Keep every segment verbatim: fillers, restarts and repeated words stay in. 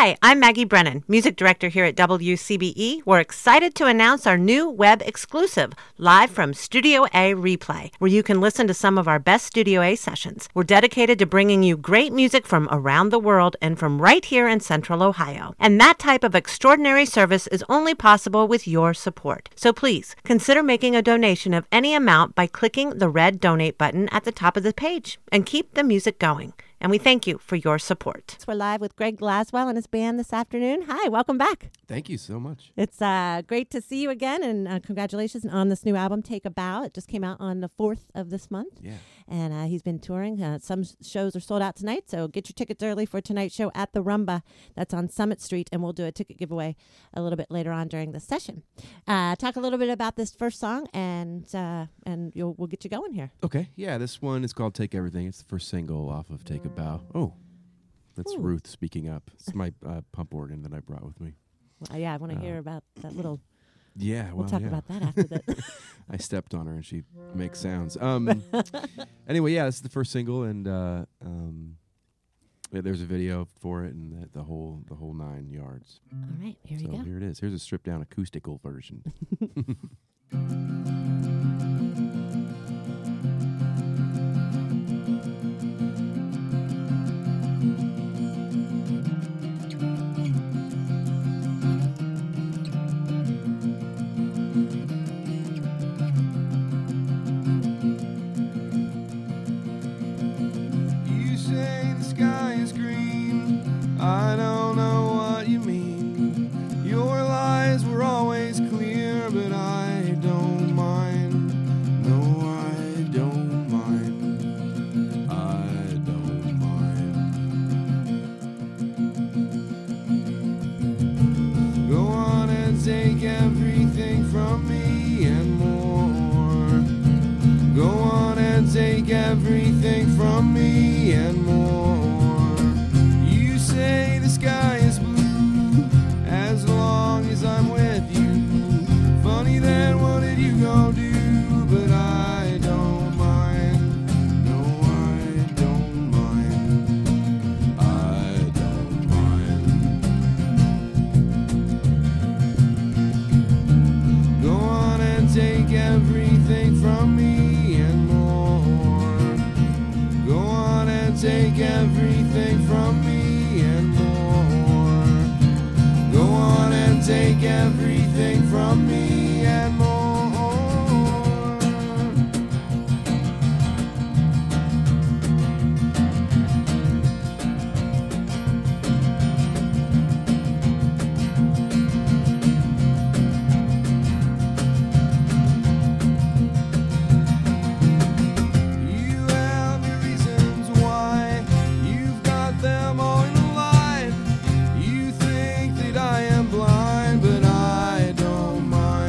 Hi, I'm Maggie Brennan, music director here at W C B E. We're excited to announce our new web exclusive, live from Studio A Replay, where you can listen to some of our best Studio A sessions. We're dedicated to bringing you great music from around the world and from right here in Central Ohio. And that type of extraordinary service is only possible with your support. So please, consider making a donation of any amount by clicking the red donate button at the top of the page and keep the music going. And we thank you for your support. We're live with Greg Glaswell and his band this afternoon. Hi, welcome back. Thank you so much. It's uh, great to see you again, and uh, congratulations on this new album, Take a Bow. It just came out on the fourth of this month. Yeah. And uh, he's been touring. Uh, some shows are sold out tonight, so get your tickets early for tonight's show at the Rumba. That's on Summit Street, and we'll do a ticket giveaway a little bit later on during the session. Uh, talk a little bit about this first song, and uh, and you'll, we'll get you going here. Okay. Yeah, this one is called Take Everything. It's the first single off of Take a Bow. Oh, that's Ooh. Ruth speaking up. It's my uh, pump organ that I brought with me. Well, yeah, I want to uh, hear about that little... Yeah, well, we'll talk yeah. about that after that. I stepped on her and she makes sounds. Um, anyway, yeah, this is the first single, and uh, um, yeah, there's a video for it, and the, the whole the whole nine yards. All right, here so you go. Here it is. Here's a stripped down acoustical version. I don't know what you mean. Your lies were always clear, but I don't mind. No, I don't mind. I don't mind. Go on and take everything from me and more. Go on and take everything from me and more. Say the sky is blue as long as I'm with you. Funny then, what did you go do? But I don't mind. No, I don't mind. I don't mind. Go on and take everything from me and more. Go on and take everything from me. Take everything from me and more. You have your reasons why. You've got them all in line. You think that I am blind. But I don't mind.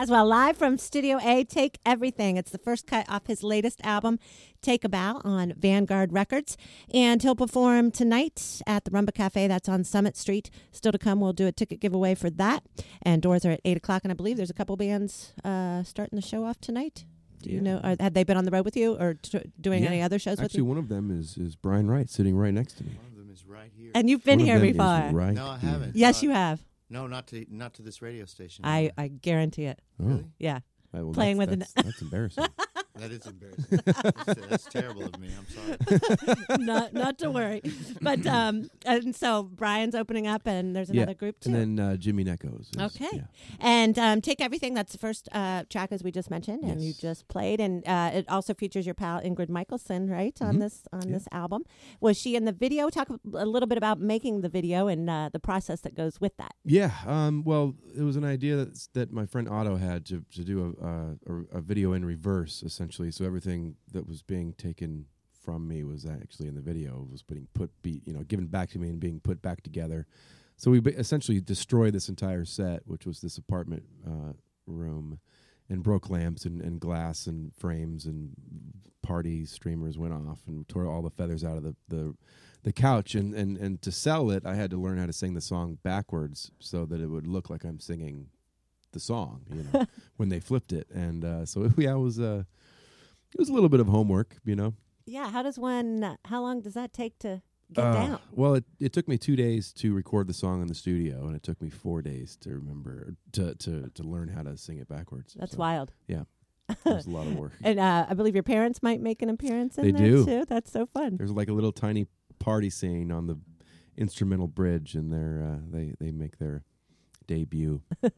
Glaswell live from Studio A, Take Everything. It's the first cut off his latest album, Take a Bow, on Vanguard Records. And he'll perform tonight at the Rumba Cafe. That's on Summit Street. Still to come, we'll do a ticket giveaway for that. And doors are at eight o'clock, and I believe there's a couple bands uh, starting the show off tonight. Do you Yeah. know, are, have they been on the road with you or t- doing Yeah. any other shows Actually, with you? one of them is is Brian Wright, sitting right next to me. One of them is right here. And you've been One of here them is before. right No, I here. haven't. Yes, No, you have. No, not to not to this radio station. I, I guarantee it. Oh. Really? Yeah. Uh, well, Playing that's, with that's, an- that's embarrassing. That is embarrassing. that's, that's terrible of me. I'm sorry. not not to worry. But um and so Brian's opening up and there's Yeah, another group too. And then uh, Jimmy Neckos. is- Okay. yeah. And um, Take Everything, that's the first uh, track, as we just mentioned, and you Yes. just played. And uh, it also features your pal Ingrid Michaelson, right, on Mhm. this on Yeah. this album. Was she in the video? Talk a little bit about making the video and uh, the process that goes with that. Yeah. Um, well, it was an idea that that my friend Otto had to to do a, a a video in reverse, essentially. So everything that was being taken from me was actually in the video. Was being put, be you know, given back to me and being put back together. So we ba- essentially destroyed this entire set, which was this apartment uh, room, and broke lamps and, and glass and frames, and party streamers went off and tore all the feathers out of the the, the couch. And, and, and to sell it, I had to learn how to sing the song backwards so that it would look like I'm singing the song, you know, when they flipped it. And uh, so yeah, it was uh, it was a little bit of homework, you know. Yeah, how does one, uh, how long does that take to get Uh, down? Well, it, it took me two days to record the song in the studio, and it took me four days to remember to to, to learn how to sing it backwards. That's So, wild. It was a lot of work. And uh, I believe your parents might make an appearance in They there do. too. That's so fun. There's like a little tiny party scene on the instrumental bridge, and they're uh, they they make their debut.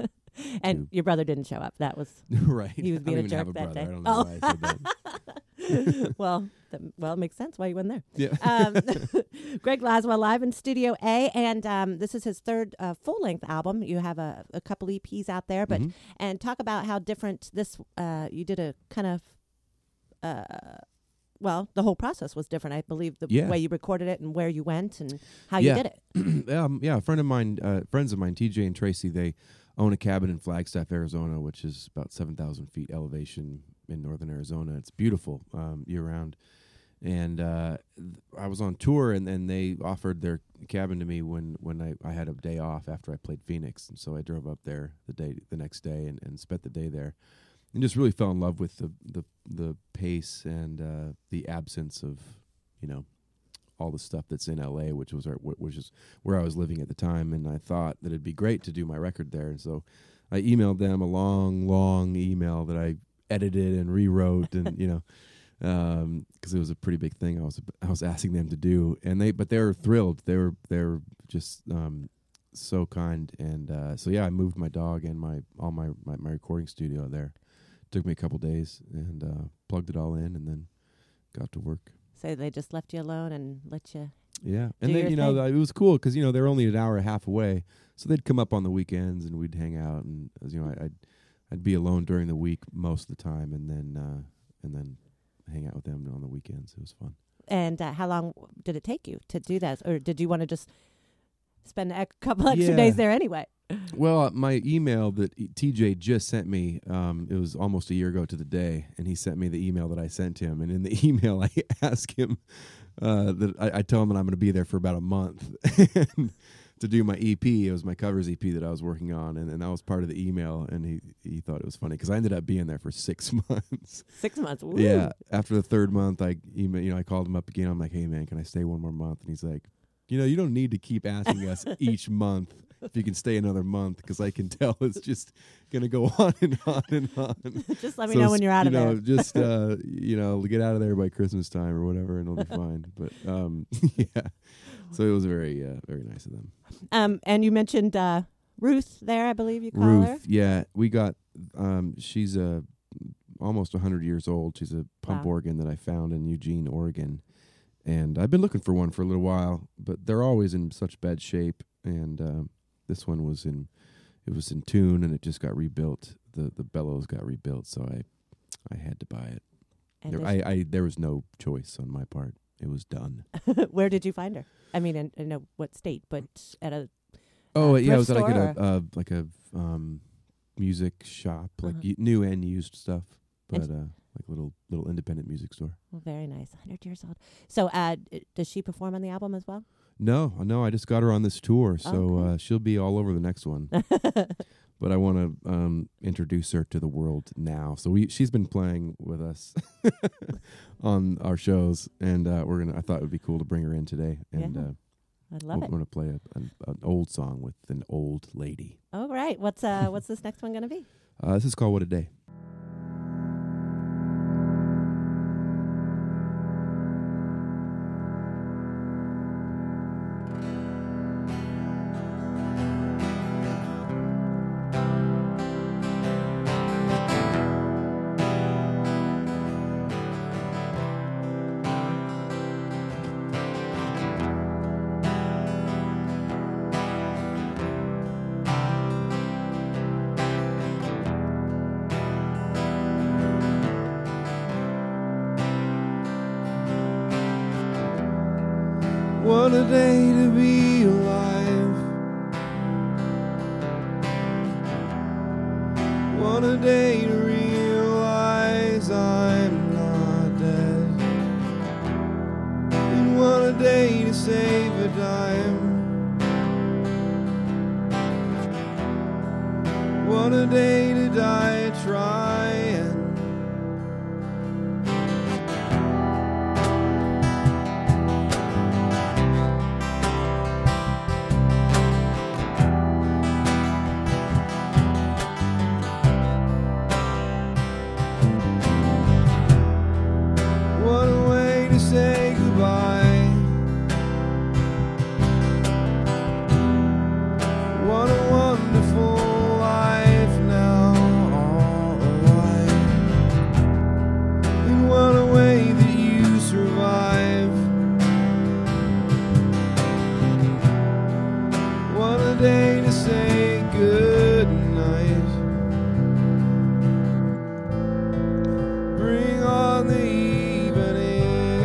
And too. your brother didn't show up. That was Right. He was I being a don't even jerk have a that brother. day. I don't know Oh. why I said that. well, that, well, it makes sense why you went there. Yeah. Um, Greg Glaswell live in Studio A, and um, this is his third uh, full-length album. You have a, a couple E Ps out there, but Mhm. and talk about how different this. Uh, you did a kind of, uh, well, the whole process was different. I believe the Yeah. way you recorded it and where you went and how Yeah. you did it. um, yeah, a friend of mine, uh, friends of mine, T J and Tracy, they own a cabin in Flagstaff, Arizona, which is about seven thousand feet elevation in northern Arizona. It's beautiful um, year round. And uh, th- I was on tour, and then they offered their cabin to me when, when I, I had a day off after I played Phoenix. And so I drove up there the day the next day and, and spent the day there. And just really fell in love with the, the, the pace and uh, the absence of, you know, all the stuff that's in L A, which was our, wh- which is where I was living at the time, and I thought that it'd be great to do my record there. And so I emailed them a long, long email that I edited and rewrote, and you know, because it was a pretty big thing I was I was asking them to do, and they but they were thrilled. They were they were just um, so kind, and uh, so yeah, I moved my dog and my all my my, my recording studio there. Took me a couple days and uh, plugged it all in, and then got to work. So they just left you alone and let you. Yeah, Do and your then you know thing. th- it was cool because you know they're only an hour and a half away, so they'd come up on the weekends and we'd hang out, and as you know I, I'd I'd be alone during the week most of the time, and then uh, and then hang out with them on the weekends. It was fun. And uh, how long did it take you to do that, or did you want to just spend a couple extra Yeah. days there anyway? Well, uh, my email that e- T J just sent me, um, it was almost a year ago to the day, and he sent me the email that I sent him. And in the email, I ask him uh, that I, I tell him that I'm going to be there for about a month to do my E P. It was my covers E P that I was working on, and, and that was part of the email. And he, he thought it was funny because I ended up being there for six months. Six months. Woo. Yeah. After the third month, I email, you know, I called him up again. I'm like, hey man, can I stay one more month? And he's like, you know, you don't need to keep asking us each month if you can stay another month, because I can tell it's just gonna go on and on and on. Just let me So know when you're out you of know, there. just uh, you know, get out of there by Christmas time or whatever, and it'll be fine. But um, yeah, so it was very, uh, very nice of them. Um, and you mentioned uh, Ruth there, I believe you call Ruth, her. yeah, we got. Um, she's a almost a hundred years old. She's a pump Wow. organ that I found in Eugene, Oregon, and I've been looking for one for a little while, but they're always in such bad shape. And um, this one was in, it was in tune, and it just got rebuilt. The the bellows got rebuilt, so I, I had to buy it. And There, does I, I there was no choice on my part. It was done. she- where did you find her? I mean, in, in a, what state? But at a Oh uh, yeah, it was thrift like at store a uh, like a um, music shop, like Uh-huh. y- new and used stuff, but And- uh, like little little independent music store. Well, very nice. one hundred years old. So, uh, d- does she perform on the album as well? No, no, I just got her on this tour, so Okay. uh, she'll be all over the next one. But I want to um, introduce her to the world now. So we, she's been playing with us on our shows, and uh, we're gonna. I thought it would be cool to bring her in today, and Yeah. uh, I love we're it. going to play a, an, an old song with an old lady. All right. What's uh, what's this next one going to be? Uh, this is called "What a Day." What a day to be alive. What a day to realize I'm not dead. And what a day to save a dime. What a day to die trying. What a way to say goodbye. What a wonderful life now, all alive. And what a way that you survive. What a day to say good night. Bring on the evening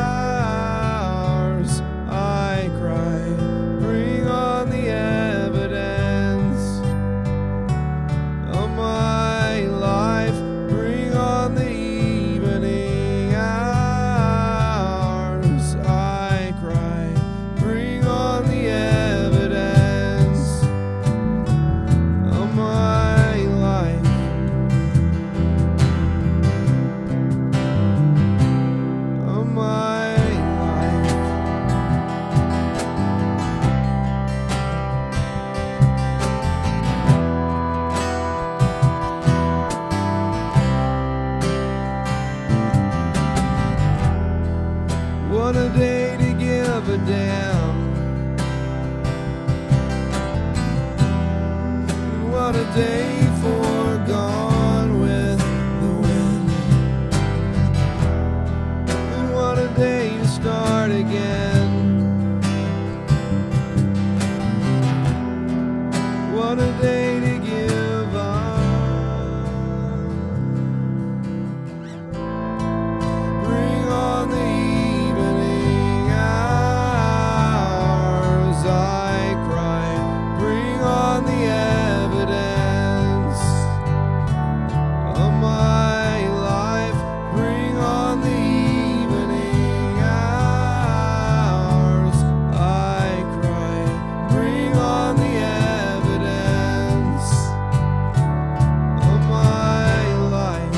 hours. I cry. Bring on the evidence of my life. Bring on the evening hours. I cry. Bring on the evidence of my life. Of my life. What a day to give a damn. What a day for Gone with the Wind. And what a day to start again. What a day to give up. Bring on the evening hours. I cry. Bring on the evidence of my life. Bring on the evening hours. I cry. Bring on the evidence of my life.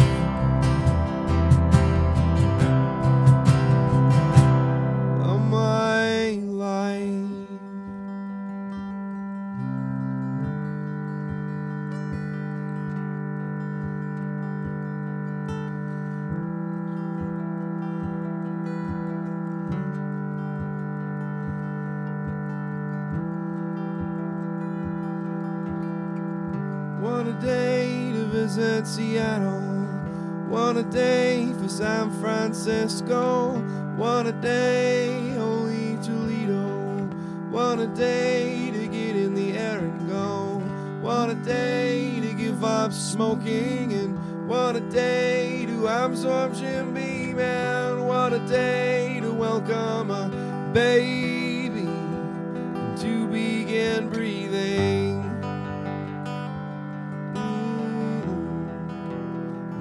Of my life. What a day to visit Seattle. What a day for San Francisco. What a day, holy Toledo. What a day to get in the air and go. What a day to give up smoking. And what a day to absorb Jim Beam. And what a day to welcome a baby and to begin breathing. Ooh.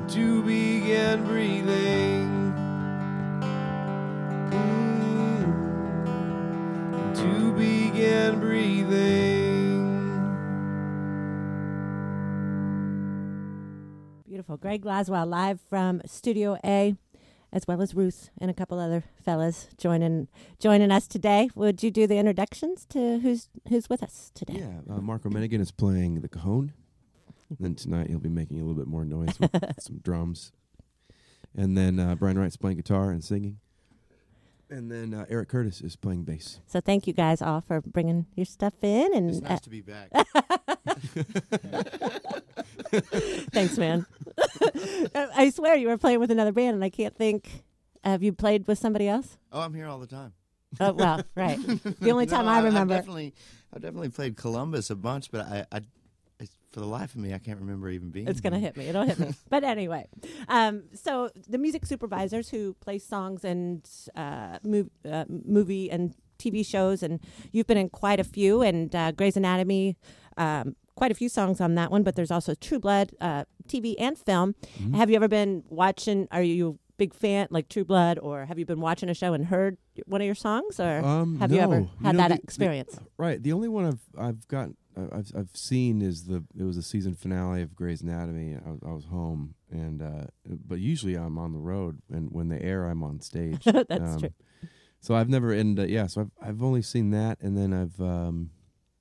to begin breathing. Mm, to begin breathing. Beautiful. Greg Glaswell live from Studio A, as well as Ruth and a couple other fellas joining joining us today. Would you do the introductions to who's who's with us today? Yeah, uh, Marco Menigan is playing the cajon. And then tonight he'll be making a little bit more noise with some drums. And then uh, Brian Wright's playing guitar and singing. And then uh, Eric Curtis is playing bass. So thank you guys all for bringing your stuff in. And It's nice uh, to be back. thanks, man. I swear you were playing with another band, and I can't think. Have you played with somebody else? Oh, I'm here all the time. Oh, well, right. The only time No, I remember. I've definitely, I've definitely played Columbus a bunch, but I, I it's, for the life of me, I can't remember even being. It's going to here. hit me. It'll hit me. But anyway, um, so the music supervisors who play songs and uh, mov- uh, movie and T V shows, and you've been in quite a few, and uh, Grey's Anatomy, um, quite a few songs on that one, but there's also True Blood, uh, T V and film. Mm-hmm. Have you ever been watching, are you a big fan, like True Blood, or have you been watching a show and heard one of your songs, or Um, have you ever no. had know, that the- the- experience? right. The only one I've I've got uh, I've I've seen is the it was a season finale of Grey's Anatomy. I was, I was home, and uh, but usually I'm on the road, and when they air, I'm on stage. That's Um, true. So I've never and uh, yeah. So I've I've only seen that, and then I've um,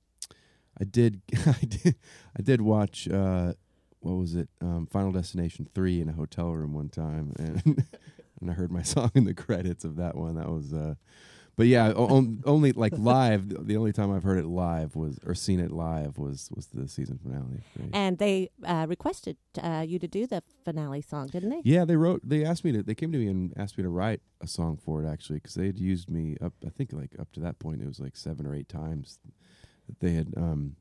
I did I did I did watch uh, what was it um, Final Destination three in a hotel room one time, and and I heard my song in the credits of that one. That was. Uh, But yeah, o- on, only like live. The only time I've heard it live was, or seen it live was, was the season finale. Right. And they uh, requested uh, you to do the finale song, didn't they? Yeah, they wrote. They asked me to. They came to me and asked me to write a song for it actually, because they had used me up. I think like up to that point, it was like seven or eight times that they had um,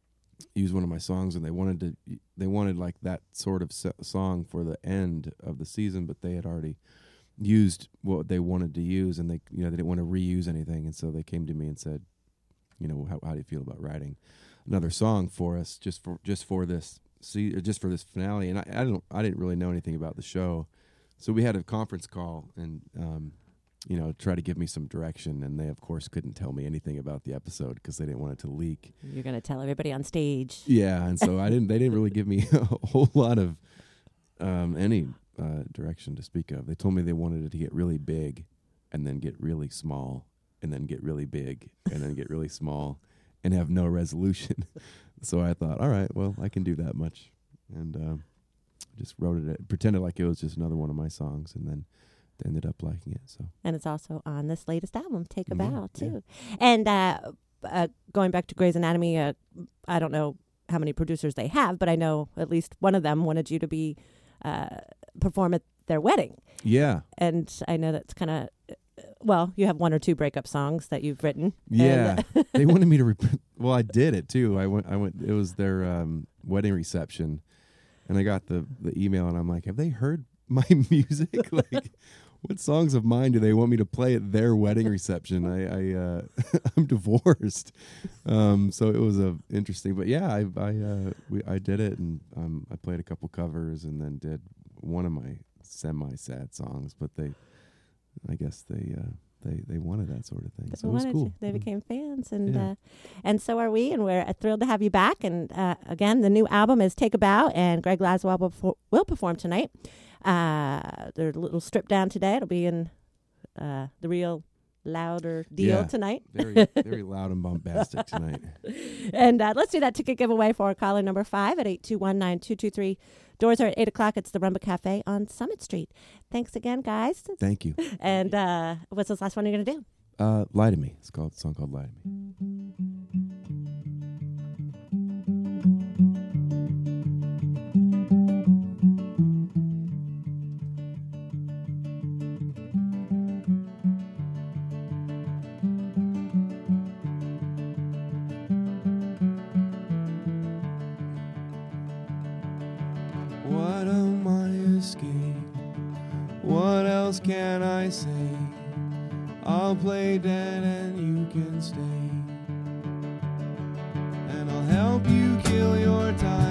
used one of my songs, and they wanted to. They wanted like that sort of se- song for the end of the season, but they had already used what they wanted to use, and they you know they didn't want to reuse anything, and so they came to me and said, you know, how, how do you feel about writing another song for us just for just for this see or just for this finale? And I, I don't I didn't really know anything about the show, so we had a conference call and um, you know try to give me some direction, and they of course couldn't tell me anything about the episode because they didn't want it to leak. You're going to tell everybody on stage. Yeah, and so I didn't. They didn't really give me a whole lot of um, any. Uh, direction to speak of. They told me they wanted it to get really big and then get really small and then get really big and then get really small and have no resolution. So I thought, all right, well, I can do that much. And um, just wrote it, pretended like it was just another one of my songs, and then they ended up liking it. So And it's also on this latest album, Take a Yeah, Bow, too. yeah. And uh, uh, going back to Grey's Anatomy, uh, I don't know how many producers they have, but I know at least one of them wanted you to be uh, perform at their wedding. yeah, And I know that's kind of, well, you have one or two breakup songs that you've written. yeah. And, They wanted me to. Rep- well, I did it too. I went. I went. It was their um, wedding reception, and I got the the email, and I'm like, have they heard my music? Like, what songs of mine do they want me to play at their wedding reception? I, I uh, I'm divorced, um, so it was a interesting. But yeah, I I uh, we I did it, and um, I played a couple covers, and then did one of my semi-sad songs. But they, I guess they uh, they they wanted that sort of thing, But so it they was wanted cool. you. They became fans, and Yeah. uh, and so are we, and we're uh, thrilled to have you back. And uh, again, the new album is Take a Bow, and Greg Glaswell will, perfor- will perform tonight. Uh, they're a little stripped down today. It'll be in uh, the real louder deal Yeah. tonight. Very, very loud and bombastic tonight. And uh, let's do that ticket giveaway for caller number five at eight two one nine two two three. Doors are at eight o'clock. It's the Rumba Cafe on Summit Street. Thanks again, guys. Thank you. And uh, what's this last one you're going to do? Uh, Lie to Me. It's called. It's a song called Lie to Me. What am I escape? What else can I say? I'll play dead and you can stay. And I'll help you kill your time.